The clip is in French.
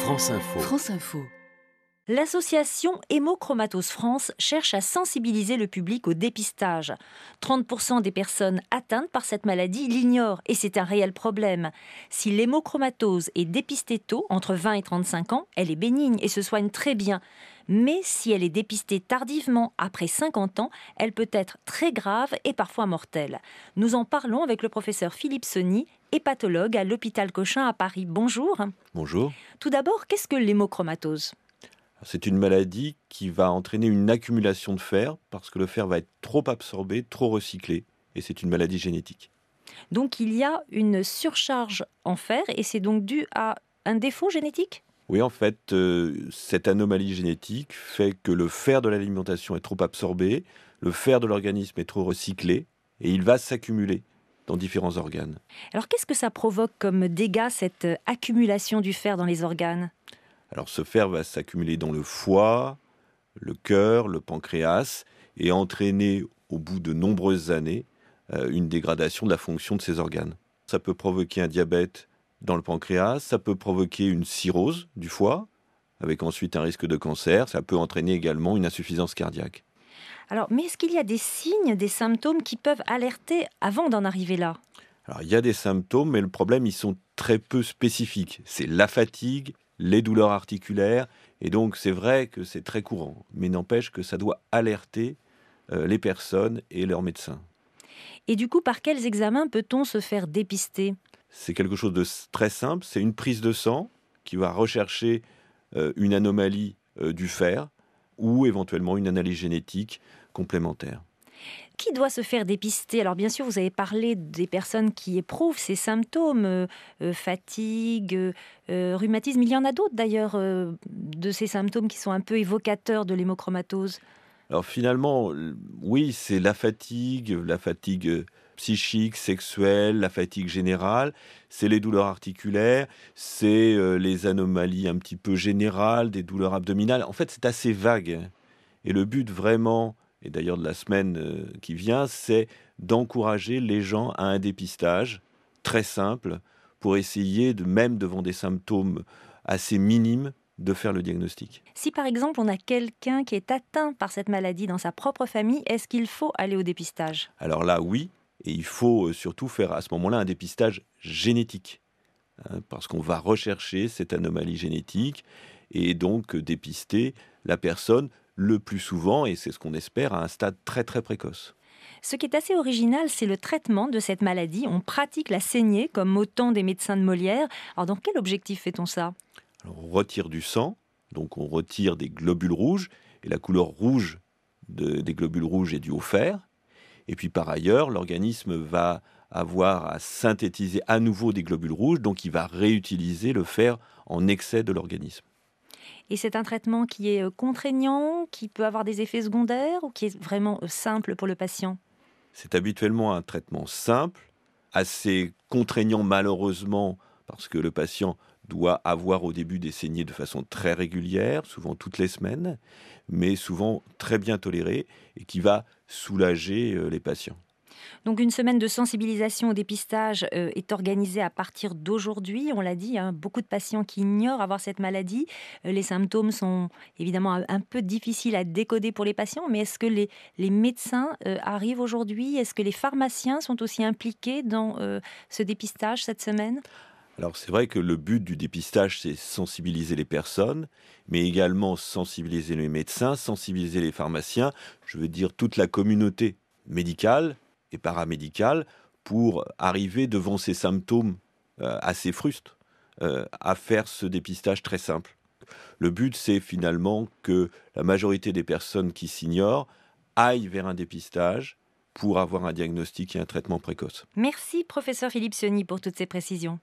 France Info. France Info. L'association Hémochromatose France cherche à sensibiliser le public au dépistage. 30% des personnes atteintes par cette maladie l'ignorent et c'est un réel problème. Si l'hémochromatose est dépistée tôt, entre 20 et 35 ans, elle est bénigne et se soigne très bien. Mais si elle est dépistée tardivement, après 50 ans, elle peut être très grave et parfois mortelle. Nous en parlons avec le professeur Philippe Sony, hépatologue à l'hôpital Cochin à Paris. Bonjour. Bonjour. Tout d'abord, qu'est-ce que l'hémochromatose ? C'est une maladie qui va entraîner une accumulation de fer parce que le fer va être trop absorbé, trop recyclé et c'est une maladie génétique. Donc il y a une surcharge en fer et c'est donc dû à un défaut génétique ? Oui, en fait, cette anomalie génétique fait que le fer de l'alimentation est trop absorbé, le fer de l'organisme est trop recyclé et il va s'accumuler dans différents organes. Alors qu'est-ce que ça provoque comme dégâts, cette accumulation du fer dans les organes ? Alors ce fer va s'accumuler dans le foie, le cœur, le pancréas et entraîner au bout de nombreuses années une dégradation de la fonction de ces organes. Ça peut provoquer un diabète dans le pancréas, ça peut provoquer une cirrhose du foie, avec ensuite un risque de cancer, ça peut entraîner également une insuffisance cardiaque. Alors, mais est-ce qu'il y a des signes, des symptômes qui peuvent alerter avant d'en arriver là ? Alors il y a des symptômes, mais le problème, ils sont très peu spécifiques. C'est la fatigue, les douleurs articulaires, et donc c'est vrai que c'est très courant, mais n'empêche que ça doit alerter les personnes et leurs médecins. Et du coup, par quels examens peut-on se faire dépister ? C'est quelque chose de très simple, c'est une prise de sang qui va rechercher une anomalie du fer ou éventuellement une analyse génétique complémentaire. Qui doit se faire dépister ? Alors bien sûr, vous avez parlé des personnes qui éprouvent ces symptômes, fatigue, rhumatisme. Il y en a d'autres d'ailleurs de ces symptômes qui sont un peu évocateurs de l'hémochromatose. Alors finalement, oui, c'est la fatigue psychique, sexuelle, la fatigue générale, c'est les douleurs articulaires, c'est les anomalies un petit peu générales, des douleurs abdominales. En fait, c'est assez vague. Et le but vraiment, et d'ailleurs de la semaine qui vient, c'est d'encourager les gens à un dépistage très simple pour essayer, même devant des symptômes assez minimes, de faire le diagnostic. Si par exemple on a quelqu'un qui est atteint par cette maladie dans sa propre famille, est-ce qu'il faut aller au dépistage ? Alors là, oui, et il faut surtout faire à ce moment-là un dépistage génétique, parce qu'on va rechercher cette anomalie génétique et donc dépister la personne le plus souvent, et c'est ce qu'on espère, à un stade très très précoce. Ce qui est assez original, c'est le traitement de cette maladie. On pratique la saignée comme au temps des médecins de Molière. Alors dans quel objectif fait-on ça ? Alors, on retire du sang, donc on retire des globules rouges, et la couleur rouge des globules rouges est due au fer. Et puis par ailleurs, l'organisme va avoir à synthétiser à nouveau des globules rouges, donc il va réutiliser le fer en excès de l'organisme. Et c'est un traitement qui est contraignant, qui peut avoir des effets secondaires ou qui est vraiment simple pour le patient ? C'est habituellement un traitement simple, assez contraignant malheureusement, parce que le patient doit avoir au début des saignées de façon très régulière, souvent toutes les semaines, mais souvent très bien toléré et qui va soulager les patients. Donc une semaine de sensibilisation au dépistage est organisée à partir d'aujourd'hui. On l'a dit, beaucoup de patients qui ignorent avoir cette maladie. Les symptômes sont évidemment un peu difficiles à décoder pour les patients, mais est-ce que les médecins arrivent aujourd'hui ? Est-ce que les pharmaciens sont aussi impliqués dans ce dépistage cette semaine ? Alors c'est vrai que le but du dépistage, c'est sensibiliser les personnes, mais également sensibiliser les médecins, sensibiliser les pharmaciens, je veux dire toute la communauté médicale et paramédicale, pour arriver devant ces symptômes assez frustres, à faire ce dépistage très simple. Le but, c'est finalement que la majorité des personnes qui s'ignorent aillent vers un dépistage pour avoir un diagnostic et un traitement précoce. Merci professeur Philippe Sony pour toutes ces précisions.